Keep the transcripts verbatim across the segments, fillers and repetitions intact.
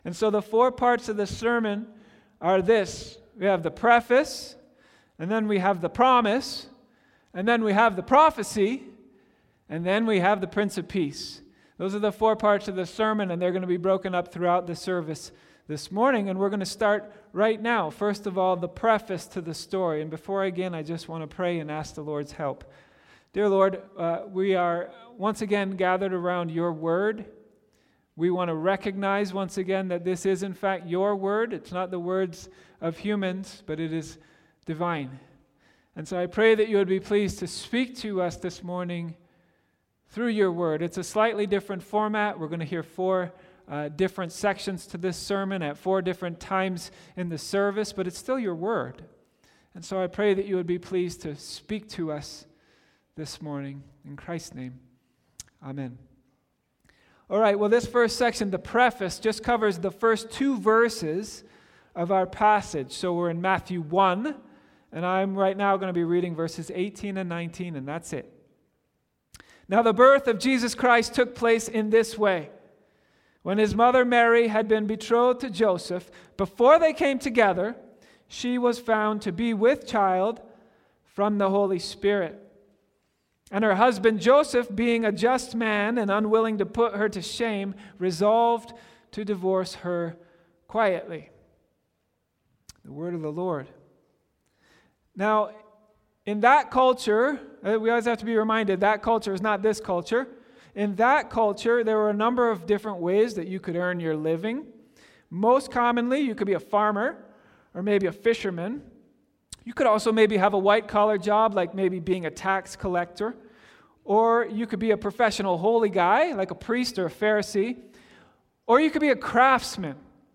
And so the four parts of the sermon are this. We have the preface, and then we have the promise, and then we have the prophecy, and then we have the Prince of Peace. Those are the four parts of the sermon, and they're going to be broken up throughout the service this morning, and we're going to start right now. First of all, the preface to the story. And before I begin, I just want to pray and ask the Lord's help. Dear Lord, uh, we are once again gathered around your word. We want to recognize once again that this is in fact your word. It's not the words of humans, but it is divine. And so I pray that you would be pleased to speak to us this morning through your word. It's a slightly different format. We're going to hear four uh, different sections to this sermon at four different times in the service, but it's still your word. And so I pray that you would be pleased to speak to us this morning. In Christ's name, amen. All right, well, this first section, the preface, just covers the first two verses of our passage. So we're in Matthew one, and I'm right now going to be reading verses eighteen and nineteen, and that's it. Now the birth of Jesus Christ took place in this way. When his mother Mary had been betrothed to Joseph, before they came together, she was found to be with child from the Holy Spirit. And her husband Joseph, being a just man and unwilling to put her to shame, resolved to divorce her quietly. The word of the Lord. Now, in that culture, we always have to be reminded, that culture is not this culture. In that culture, there were a number of different ways that you could earn your living. Most commonly, you could be a farmer or maybe a fisherman. You could also maybe have a white-collar job, like maybe being a tax collector. Or you could be a professional holy guy, like a priest or a Pharisee. Or you could be a craftsman.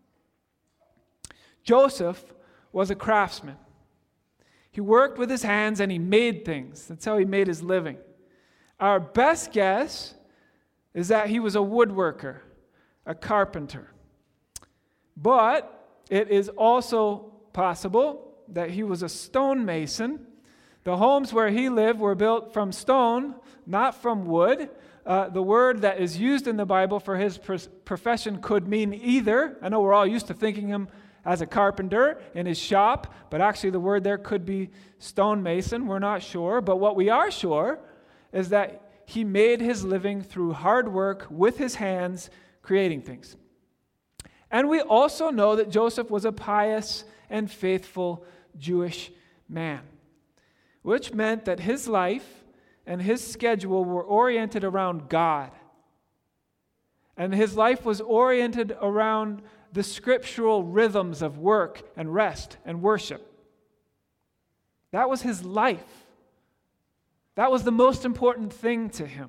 Joseph was a craftsman. He worked with his hands and he made things. That's how he made his living. Our best guess is that he was a woodworker, a carpenter. But it is also possible that he was a stonemason. The homes where he lived were built from stone, not from wood. Uh, the word that is used in the Bible for his pr- profession could mean either. I know we're all used to thinking him as a carpenter in his shop, but actually the word there could be stonemason. We're not sure. But what we are sure is that he made his living through hard work with his hands, creating things. And we also know that Joseph was a pious and faithful Jewish man, which meant that his life and his schedule were oriented around God. And his life was oriented around the scriptural rhythms of work and rest and worship. That was his life. That was the most important thing to him.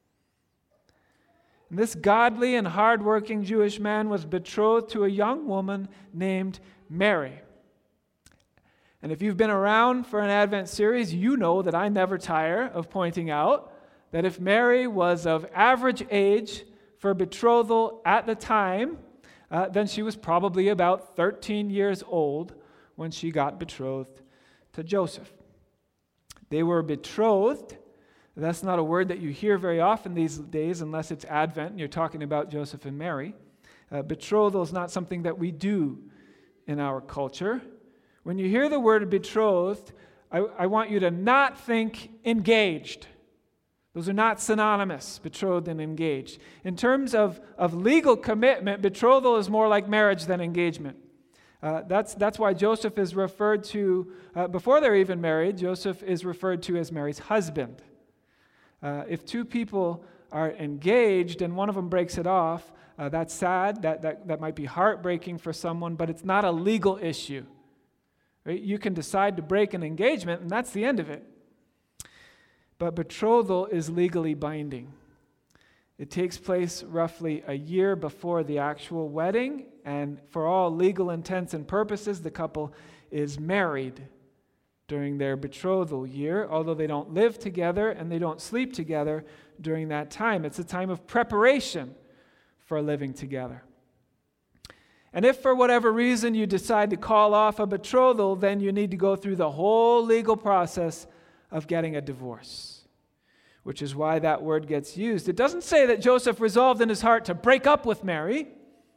And this godly and hardworking Jewish man was betrothed to a young woman named Mary. And if you've been around for an Advent series, you know that I never tire of pointing out that if Mary was of average age for betrothal at the time, uh, then she was probably about thirteen years old when she got betrothed to Joseph. They were betrothed. That's not a word that you hear very often these days unless it's Advent and you're talking about Joseph and Mary. Uh, betrothal is not something that we do in our culture. When you hear the word betrothed, I, I want you to not think engaged. Those are not synonymous, betrothed and engaged. In terms of, of legal commitment, betrothal is more like marriage than engagement. Uh, that's, that's why Joseph is referred to, uh, before they're even married, Joseph is referred to as Mary's husband. Uh, if two people are engaged and one of them breaks it off, uh, that's sad. That, that, that might be heartbreaking for someone, but it's not a legal issue. Right? You can decide to break an engagement, and that's the end of it. But betrothal is legally binding. It takes place roughly a year before the actual wedding, and for all legal intents and purposes, the couple is married during their betrothal year, although they don't live together and they don't sleep together during that time. It's a time of preparation for living together. And if for whatever reason you decide to call off a betrothal, then you need to go through the whole legal process of getting a divorce, which is why that word gets used. It doesn't say that Joseph resolved in his heart to break up with Mary.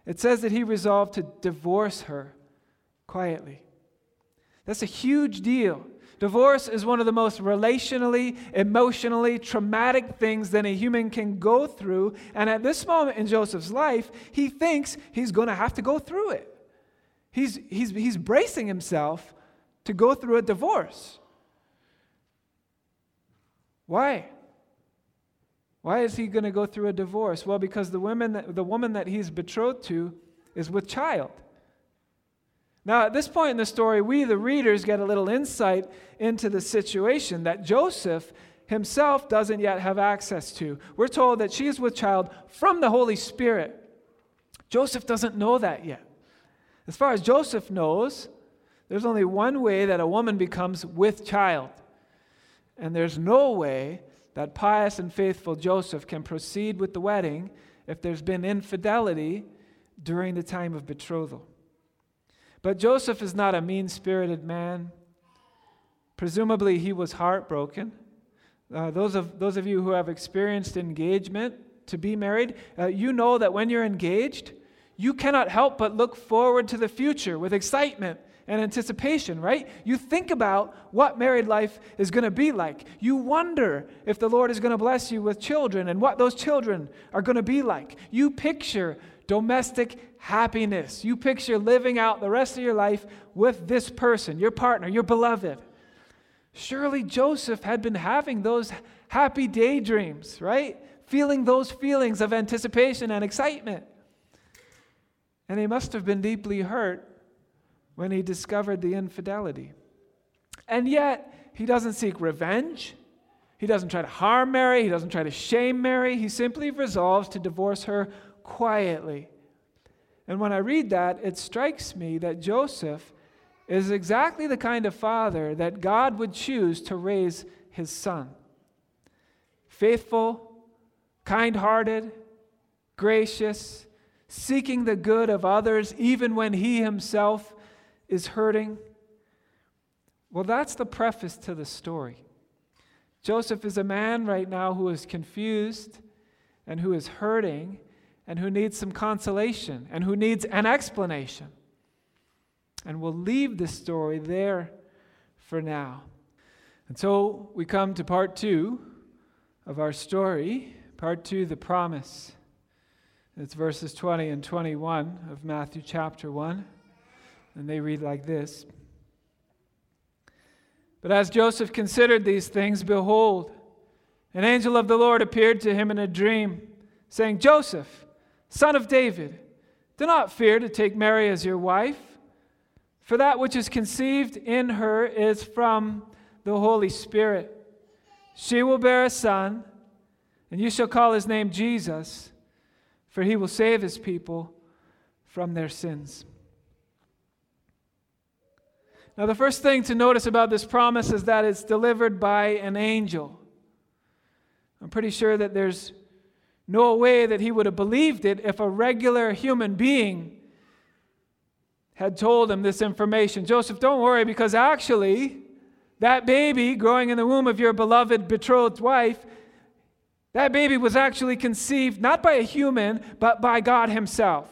It says that he resolved to divorce her quietly. That's a huge deal. Divorce is one of the most relationally, emotionally traumatic things that a human can go through. And at this moment in Joseph's life, he thinks he's going to have to go through it. He's, he's, he's bracing himself to go through a divorce. Why? Why is he going to go through a divorce? Well, because the woman that, the woman that he's betrothed to is with child. Now, at this point in the story, we, the readers, get a little insight into the situation that Joseph himself doesn't yet have access to. We're told that she is with child from the Holy Spirit. Joseph doesn't know that yet. As far as Joseph knows, there's only one way that a woman becomes with child. And there's no way that pious and faithful Joseph can proceed with the wedding if there's been infidelity during the time of betrothal. But Joseph is not a mean-spirited man. Presumably, he was heartbroken. Uh, those of those of you who have experienced engagement to be married, uh, you know that when you're engaged, you cannot help but look forward to the future with excitement and anticipation, right? You think about what married life is going to be like. You wonder if the Lord is going to bless you with children and what those children are going to be like. You picture domestic happiness. You picture living out the rest of your life with this person, your partner, your beloved. Surely Joseph had been having those happy daydreams, right? Feeling those feelings of anticipation and excitement. And he must have been deeply hurt when he discovered the infidelity. And yet, he doesn't seek revenge. He doesn't try to harm Mary. He doesn't try to shame Mary. He simply resolves to divorce her quietly. And when I read that, it strikes me that Joseph is exactly the kind of father that God would choose to raise his son. Faithful, kind-hearted, gracious, seeking the good of others even when he himself is hurting. Well, that's the preface to the story. Joseph is a man right now who is confused and who is hurting and who needs some consolation and who needs an explanation. And we'll leave this story there for now. And so we come to part two of our story. Part two, the promise. It's verses twenty and twenty-one of Matthew chapter one. And they read like this. But as Joseph considered these things, behold, an angel of the Lord appeared to him in a dream, saying, Joseph, son of David, do not fear to take Mary as your wife, for that which is conceived in her is from the Holy Spirit. She will bear a son, and you shall call his name Jesus, for he will save his people from their sins. Now, the first thing to notice about this promise is that it's delivered by an angel. I'm pretty sure that there's no way that he would have believed it if a regular human being had told him this information. Joseph, don't worry, because actually, that baby growing in the womb of your beloved betrothed wife, that baby was actually conceived not by a human, but by God himself.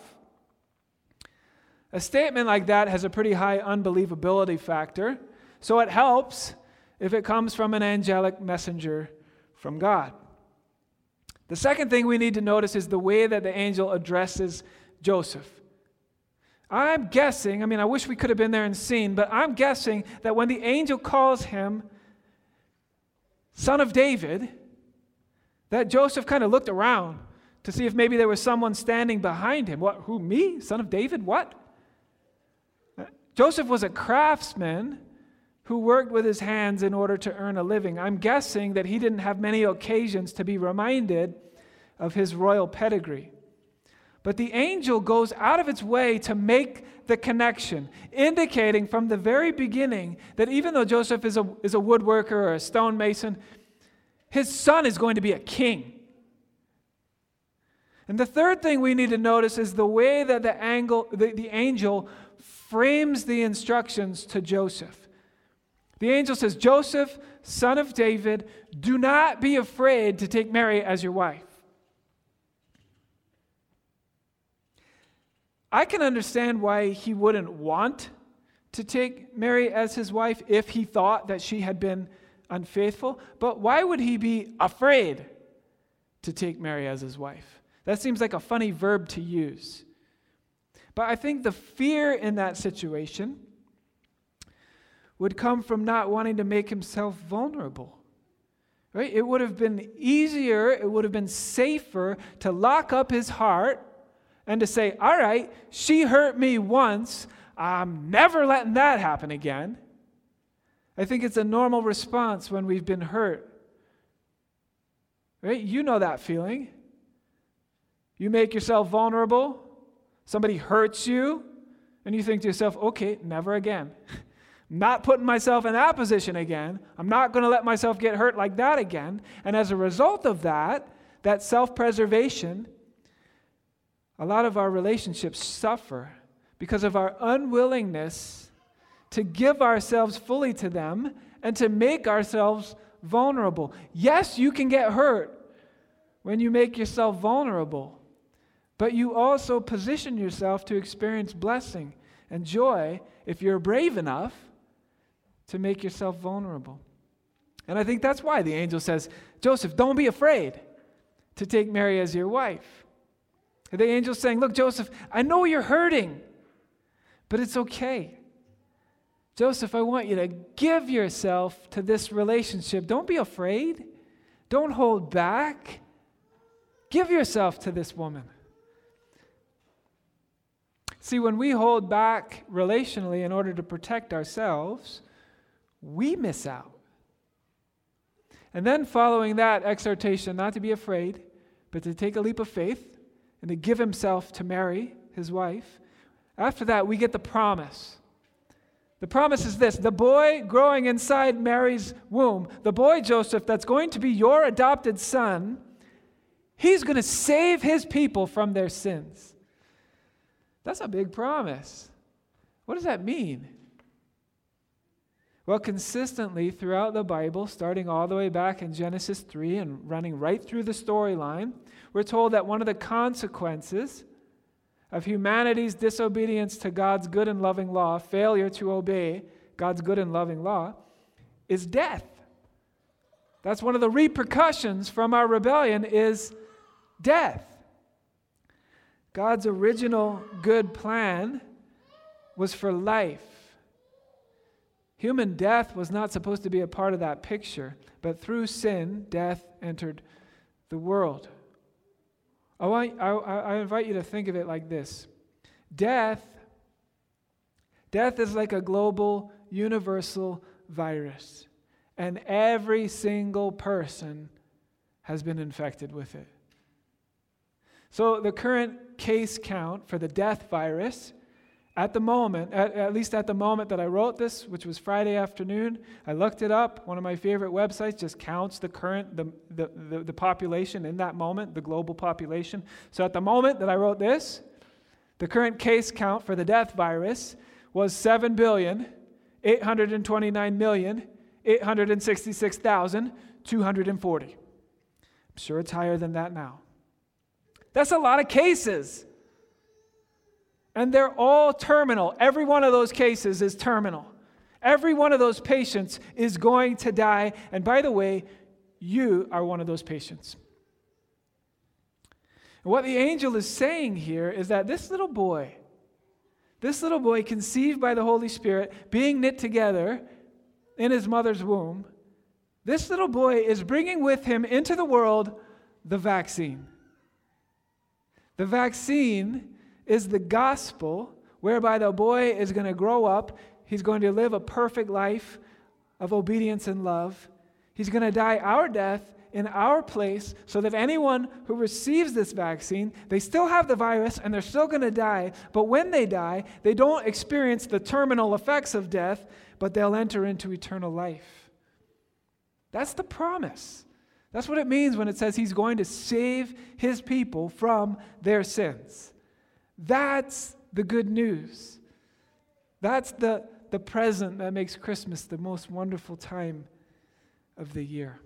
A statement like that has a pretty high unbelievability factor, so it helps if it comes from an angelic messenger from God. The second thing we need to notice is the way that the angel addresses Joseph. I'm guessing, I mean, I wish we could have been there and seen, but I'm guessing that when the angel calls him son of David, that Joseph kind of looked around to see if maybe there was someone standing behind him. What? Who, me? Son of David? What? Joseph was a craftsman who worked with his hands in order to earn a living. I'm guessing that he didn't have many occasions to be reminded of his royal pedigree. But the angel goes out of its way to make the connection, indicating from the very beginning that even though Joseph is a, is a woodworker or a stonemason, his son is going to be a king. And the third thing we need to notice is the way that the, angle, the, the angel frames the instructions to Joseph. The angel says, Joseph, son of David, do not be afraid to take Mary as your wife. I can understand why he wouldn't want to take Mary as his wife if he thought that she had been unfaithful. But why would he be afraid to take Mary as his wife? That seems like a funny verb to use. But I think the fear in that situation would come from not wanting to make himself vulnerable. Right? It would have been easier, it would have been safer to lock up his heart and to say, all right, she hurt me once, I'm never letting that happen again. I think it's a normal response when we've been hurt. Right? You know that feeling. You make yourself vulnerable, somebody hurts you, and you think to yourself, okay, never again. I'm not putting myself in that position again. I'm not going to let myself get hurt like that again. And as a result of that, that self-preservation, a lot of our relationships suffer because of our unwillingness to give ourselves fully to them and to make ourselves vulnerable. Yes, you can get hurt when you make yourself vulnerable, but you also position yourself to experience blessing and joy if you're brave enough to make yourself vulnerable. And I think that's why the angel says, Joseph, don't be afraid to take Mary as your wife. And the angel's saying, look, Joseph, I know you're hurting, but it's okay. Joseph, I want you to give yourself to this relationship. Don't be afraid. Don't hold back. Give yourself to this woman. See, when we hold back relationally in order to protect ourselves, we miss out. And then following that exhortation not to be afraid, but to take a leap of faith and to give himself to Mary, his wife, after that we get the promise. The promise is this: the boy growing inside Mary's womb, the boy Joseph that's going to be your adopted son, he's going to save his people from their sins. That's a big promise. What does that mean? Well, consistently throughout the Bible, starting all the way back in Genesis three and running right through the storyline, we're told that one of the consequences of humanity's disobedience to God's good and loving law, failure to obey God's good and loving law, is death. That's one of the repercussions from our rebellion is death. God's original good plan was for life. Human death was not supposed to be a part of that picture, but through sin, death entered the world. I, want, I, I invite you to think of it like this. Death, death is like a global, universal virus, and every single person has been infected with it. So the current case count for the death virus, at the moment, at, at least at the moment that I wrote this, which was Friday afternoon, I looked it up. One of my favorite websites just counts the current, the, the, the, the population in that moment, the global population. So at the moment that I wrote this, the current case count for the death virus was seven billion, eight hundred twenty-nine million, eight hundred sixty-six thousand, two hundred forty. I'm sure it's higher than that now. That's a lot of cases. And they're all terminal. Every one of those cases is terminal. Every one of those patients is going to die. And by the way, you are one of those patients. And what the angel is saying here is that this little boy, this little boy conceived by the Holy Spirit, being knit together in his mother's womb, this little boy is bringing with him into the world the vaccine. The vaccine is the gospel whereby the boy is going to grow up. He's going to live a perfect life of obedience and love. He's going to die our death in our place so that anyone who receives this vaccine, they still have the virus and they're still going to die. But when they die, they don't experience the terminal effects of death, but they'll enter into eternal life. That's the promise. That's what it means when it says he's going to save his people from their sins. That's the good news. That's the, the present that makes Christmas the most wonderful time of the year.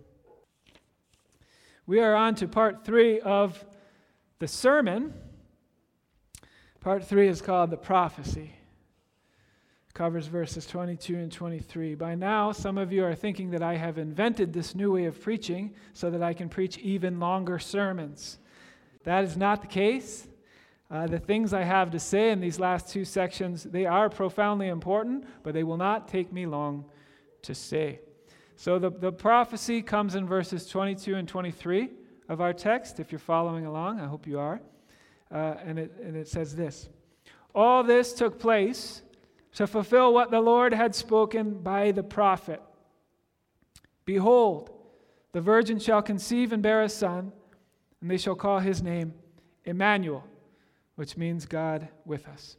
We are on to part three of the sermon. Part three is called the prophecy. It covers verses twenty-two and twenty-three. By now, some of you are thinking that I have invented this new way of preaching so that I can preach even longer sermons. That is not the case. Uh, the things I have to say in these last two sections, they are profoundly important, but they will not take me long to say. So the, the prophecy comes in verses twenty-two and twenty-three of our text. If you're following along, I hope you are. Uh, and, it, and it says this: all this took place to fulfill what the Lord had spoken by the prophet. Behold, the virgin shall conceive and bear a son, and they shall call his name Emmanuel, which means God with us.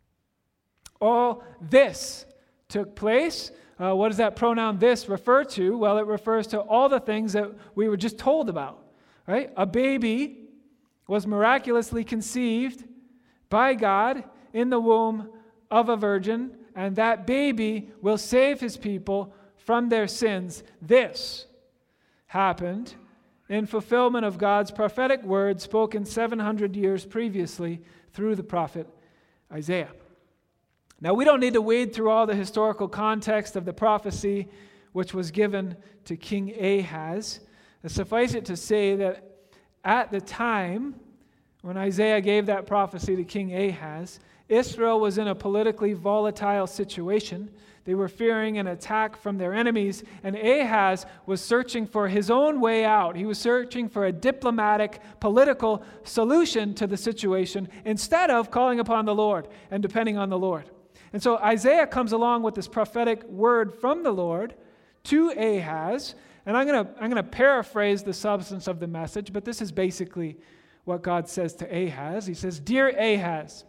All this took place. Uh, what does that pronoun this refer to? Well, it refers to all the things that we were just told about, right? A baby was miraculously conceived by God in the womb of a virgin, and that baby will save his people from their sins. This happened in fulfillment of God's prophetic word spoken seven hundred years previously through the prophet Isaiah. Now, we don't need to wade through all the historical context of the prophecy which was given to King Ahaz. Suffice it to say that at the time when Isaiah gave that prophecy to King Ahaz, Israel was in a politically volatile situation. They were fearing an attack from their enemies, and Ahaz was searching for his own way out. He was searching for a diplomatic, political solution to the situation instead of calling upon the Lord and depending on the Lord. And so Isaiah comes along with this prophetic word from the Lord to Ahaz, and I'm going to I'm going to paraphrase the substance of the message, but this is basically what God says to Ahaz. He says, "Dear Ahaz,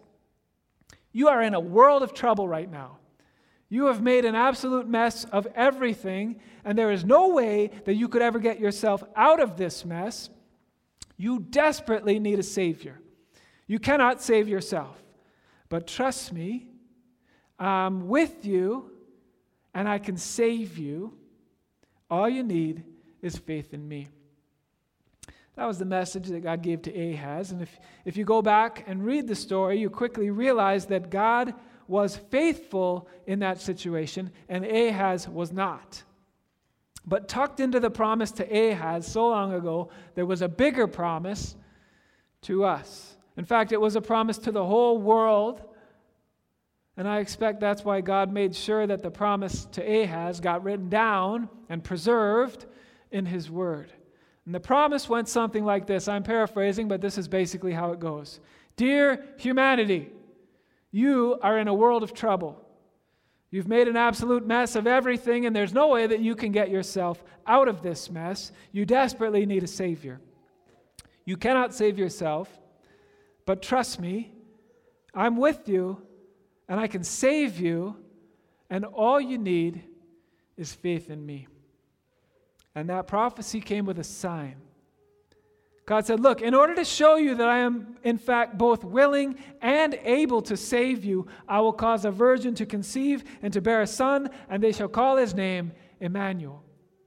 you are in a world of trouble right now. You have made an absolute mess of everything, and there is no way that you could ever get yourself out of this mess. You desperately need a Savior. You cannot save yourself. But trust me, I'm with you, and I can save you. All you need is faith in me." That was the message that God gave to Ahaz. And if, if you go back and read the story, you quickly realize that God was faithful in that situation, and Ahaz was not. But tucked into the promise to Ahaz so long ago, there was a bigger promise to us. In fact, it was a promise to the whole world. And I expect that's why God made sure that the promise to Ahaz got written down and preserved in his word. And the promise went something like this. I'm paraphrasing, but this is basically how it goes. Dear humanity, you are in a world of trouble. You've made an absolute mess of everything, and there's no way that you can get yourself out of this mess. You desperately need a Savior. You cannot save yourself, but trust me, I'm with you, and I can save you, and all you need is faith in me. And that prophecy came with a sign. God said, look, in order to show you that I am, in fact, both willing and able to save you, I will cause a virgin to conceive and to bear a son, and they shall call his name Emmanuel.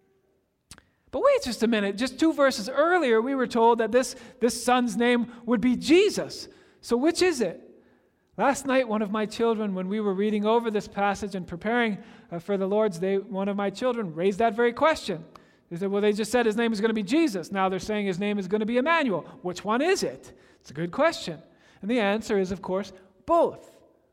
But wait just a minute. Just two verses earlier, we were told that this, this son's name would be Jesus. So which is it? Last night, one of my children, when we were reading over this passage and preparing uh, for the Lord's Day, one of my children raised that very question. They said, well, they just said his name is going to be Jesus. Now they're saying his name is going to be Emmanuel. Which one is it? It's a good question. And the answer is, of course, both.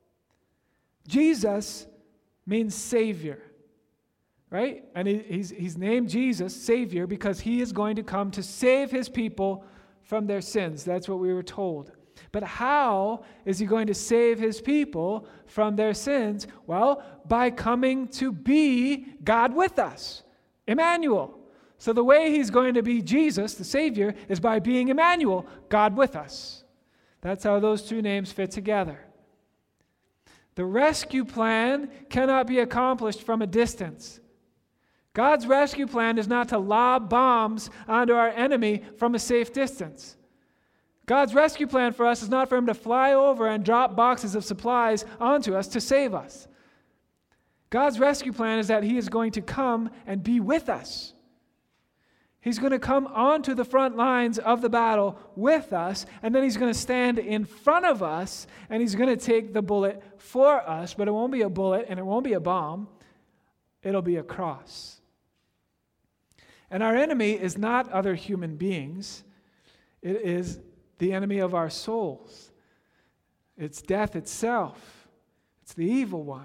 Jesus means Savior, right? And he, he's, he's named Jesus Savior because he is going to come to save his people from their sins. That's what we were told. But how is he going to save his people from their sins? Well, by coming to be God with us, Emmanuel. So the way he's going to be Jesus, the Savior, is by being Emmanuel, God with us. That's how those two names fit together. The rescue plan cannot be accomplished from a distance. God's rescue plan is not to lob bombs onto our enemy from a safe distance. God's rescue plan for us is not for him to fly over and drop boxes of supplies onto us to save us. God's rescue plan is that he is going to come and be with us. He's going to come onto the front lines of the battle with us, and then he's going to stand in front of us, and he's going to take the bullet for us, but it won't be a bullet, and it won't be a bomb. It'll be a cross. And our enemy is not other human beings. It is the enemy of our souls. It's death itself. It's the evil one.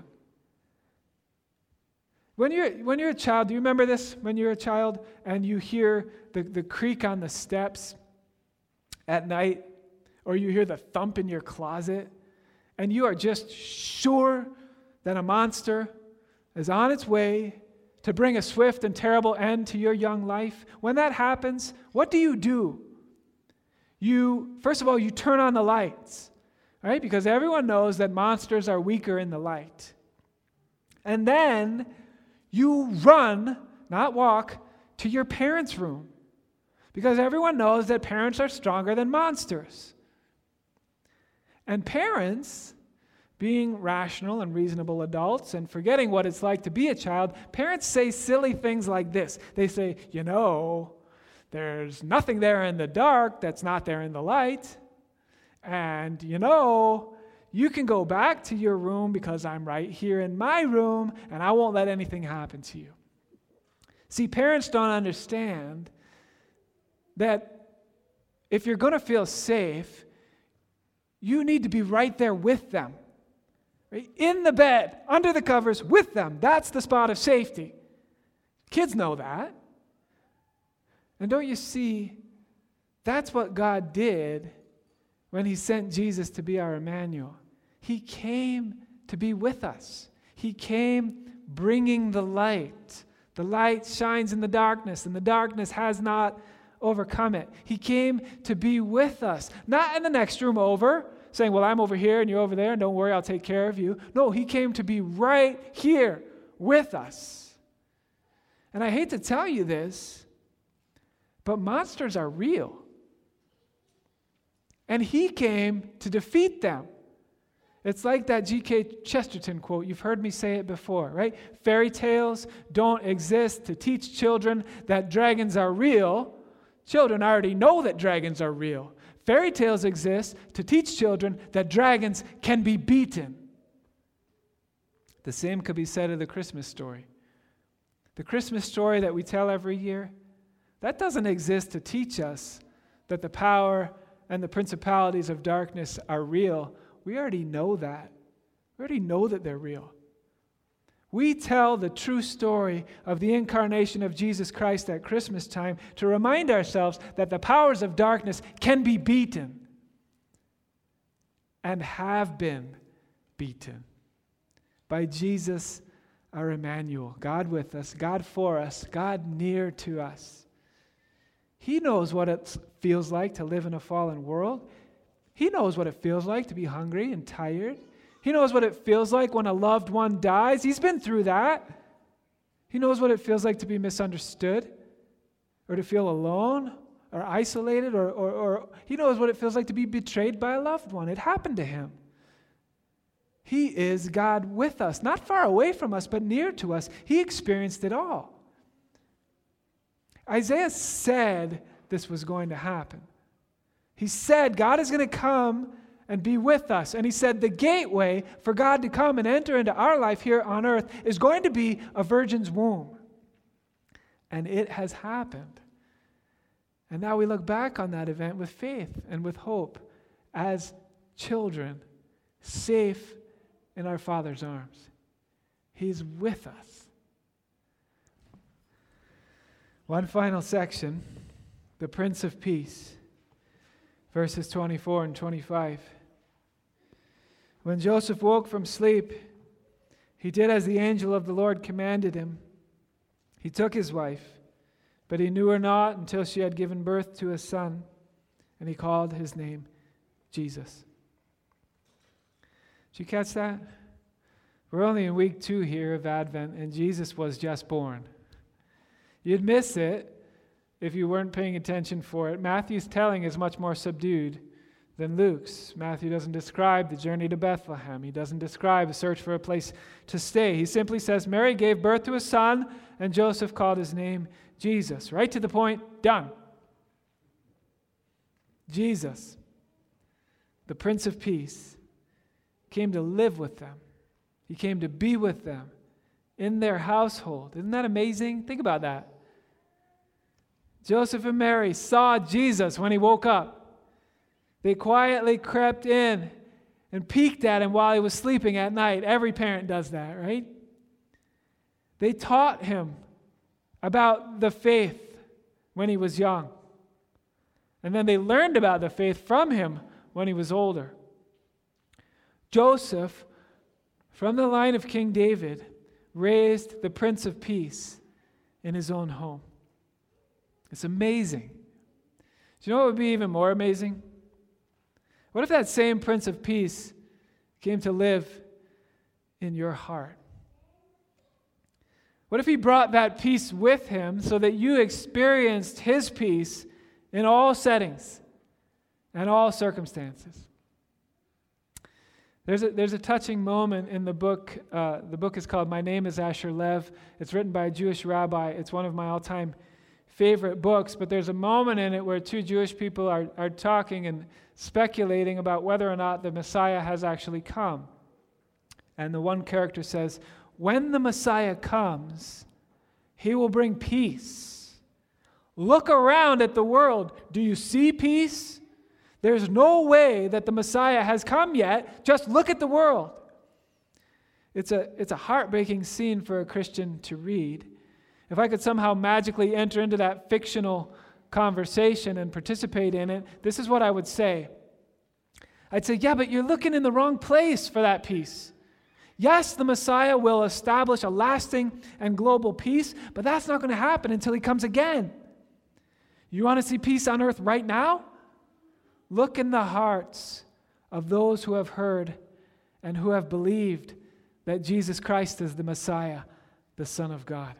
When you're, when you're a child, do you remember this? When you're a child and you hear the, the creak on the steps at night, or you hear the thump in your closet, and you are just sure that a monster is on its way to bring a swift and terrible end to your young life. When that happens, what do you do? You, first of all, you turn on the lights, right? Because everyone knows that monsters are weaker in the light. And then you run, not walk, to your parents' room. Because everyone knows that parents are stronger than monsters. And parents, being rational and reasonable adults and forgetting what it's like to be a child, parents say silly things like this. They say, you know, there's nothing there in the dark that's not there in the light. And, you know, you can go back to your room because I'm right here in my room and I won't let anything happen to you. See, parents don't understand that if you're going to feel safe, you need to be right there with them. Right? In the bed, under the covers, with them. That's the spot of safety. Kids know that. And don't you see, that's what God did when he sent Jesus to be our Emmanuel. He came to be with us. He came bringing the light. The light shines in the darkness, and the darkness has not overcome it. He came to be with us, not in the next room over, saying, well, I'm over here and you're over there, and don't worry, I'll take care of you. No, he came to be right here with us. And I hate to tell you this, but monsters are real. And he came to defeat them. It's like that G K Chesterton quote. You've heard me say it before, right? Fairy tales don't exist to teach children that dragons are real. Children already know that dragons are real. Fairy tales exist to teach children that dragons can be beaten. The same could be said of the Christmas story. The Christmas story that we tell every year, that doesn't exist to teach us that the power and the principalities of darkness are real. We already know that. We already know that they're real. We tell the true story of the incarnation of Jesus Christ at Christmas time to remind ourselves that the powers of darkness can be beaten and have been beaten by Jesus, our Emmanuel, God with us, God for us, God near to us. He knows what it feels like to live in a fallen world. He knows what it feels like to be hungry and tired. He knows what it feels like when a loved one dies. He's been through that. He knows what it feels like to be misunderstood or to feel alone or isolated, or, or, or he knows what it feels like to be betrayed by a loved one. It happened to him. He is God with us, not far away from us, but near to us. He experienced it all. Isaiah said this was going to happen. He said God is going to come and be with us. And he said the gateway for God to come and enter into our life here on earth is going to be a virgin's womb. And it has happened. And now we look back on that event with faith and with hope as children, safe in our Father's arms. He's with us. One final section, the Prince of Peace. Verses twenty-four and twenty-five. When Joseph woke from sleep, he did as the angel of the Lord commanded him. He took his wife, but he knew her not until she had given birth to a son, and he called his name Jesus. Did you catch that? We're only in week two here of Advent, and Jesus was just born. You'd miss it if you weren't paying attention for it. Matthew's telling is much more subdued than Luke's. Matthew doesn't describe the journey to Bethlehem. He doesn't describe a search for a place to stay. He simply says, Mary gave birth to a son, and Joseph called his name Jesus. Right to the point, done. Jesus, the Prince of Peace, came to live with them. He came to be with them in their household. Isn't that amazing? Think about that. Joseph and Mary saw Jesus when he woke up. They quietly crept in and peeked at him while he was sleeping at night. Every parent does that, right? They taught him about the faith when he was young. And then they learned about the faith from him when he was older. Joseph, from the line of King David, raised the Prince of Peace in his own home. It's amazing. Do you know what would be even more amazing? What if that same Prince of Peace came to live in your heart? What if he brought that peace with him so that you experienced his peace in all settings and all circumstances? There's a, there's a touching moment in the book. Uh, the book is called My Name is Asher Lev. It's written by a Jewish rabbi. It's one of my all-time favorite books, but there's a moment in it where two Jewish people are, are talking and speculating about whether or not the Messiah has actually come. And the one character says, when the Messiah comes, he will bring peace. Look around at the world. Do you see peace? There's no way that the Messiah has come yet. Just look at the world. It's a, it's a heartbreaking scene for a Christian to read. If I could somehow magically enter into that fictional conversation and participate in it, this is what I would say. I'd say, yeah, but you're looking in the wrong place for that peace. Yes, the Messiah will establish a lasting and global peace, but that's not going to happen until he comes again. You want to see peace on earth right now? Look in the hearts of those who have heard and who have believed that Jesus Christ is the Messiah, the Son of God.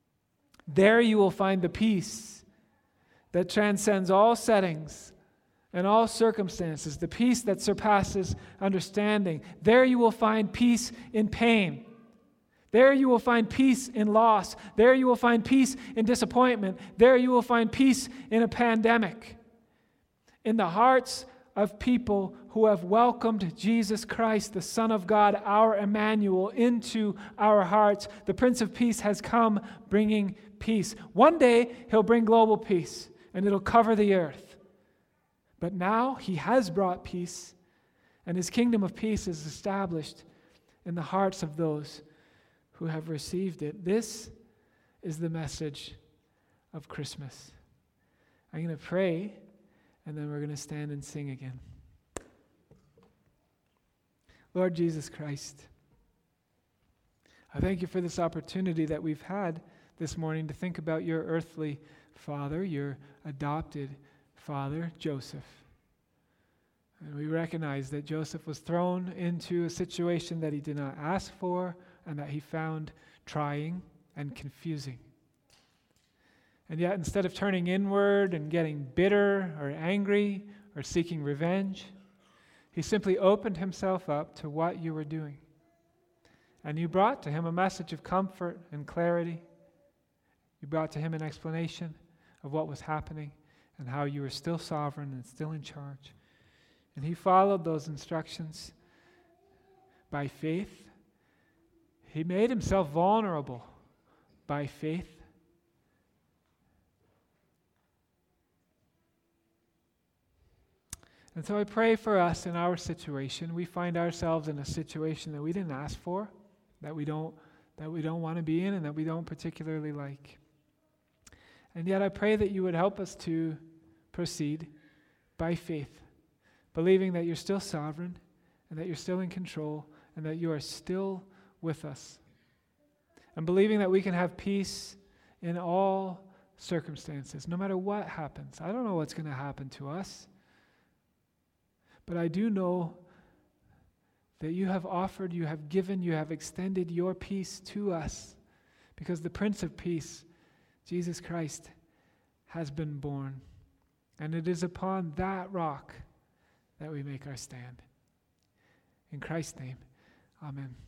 There you will find the peace that transcends all settings and all circumstances, the peace that surpasses understanding. There you will find peace in pain. There you will find peace in loss. There you will find peace in disappointment. There you will find peace in a pandemic. In the hearts of people who have welcomed Jesus Christ, the Son of God, our Emmanuel, into our hearts, the Prince of Peace has come bringing peace. One day, he'll bring global peace, and it'll cover the earth. But now, he has brought peace, and his kingdom of peace is established in the hearts of those who have received it. This is the message of Christmas. I'm going to pray, and then we're going to stand and sing again. Lord Jesus Christ, I thank you for this opportunity that we've had this morning to think about your earthly father, your adopted father, Joseph. And we recognize that Joseph was thrown into a situation that he did not ask for and that he found trying and confusing. And yet, instead of turning inward and getting bitter or angry or seeking revenge, he simply opened himself up to what you were doing. And you brought to him a message of comfort and clarity. You brought to him an explanation of what was happening and how you were still sovereign and still in charge. And he followed those instructions by faith. He made himself vulnerable by faith. And so I pray for us in our situation. We find ourselves in a situation that we didn't ask for, that we don't, that we don't want to be in, and that we don't particularly like. And yet I pray that you would help us to proceed by faith, believing that you're still sovereign, and that you're still in control, and that you are still with us. And believing that we can have peace in all circumstances, no matter what happens. I don't know what's going to happen to us. But I do know that you have offered, you have given, you have extended your peace to us because the Prince of Peace, Jesus Christ, has been born. And it is upon that rock that we make our stand. In Christ's name, amen.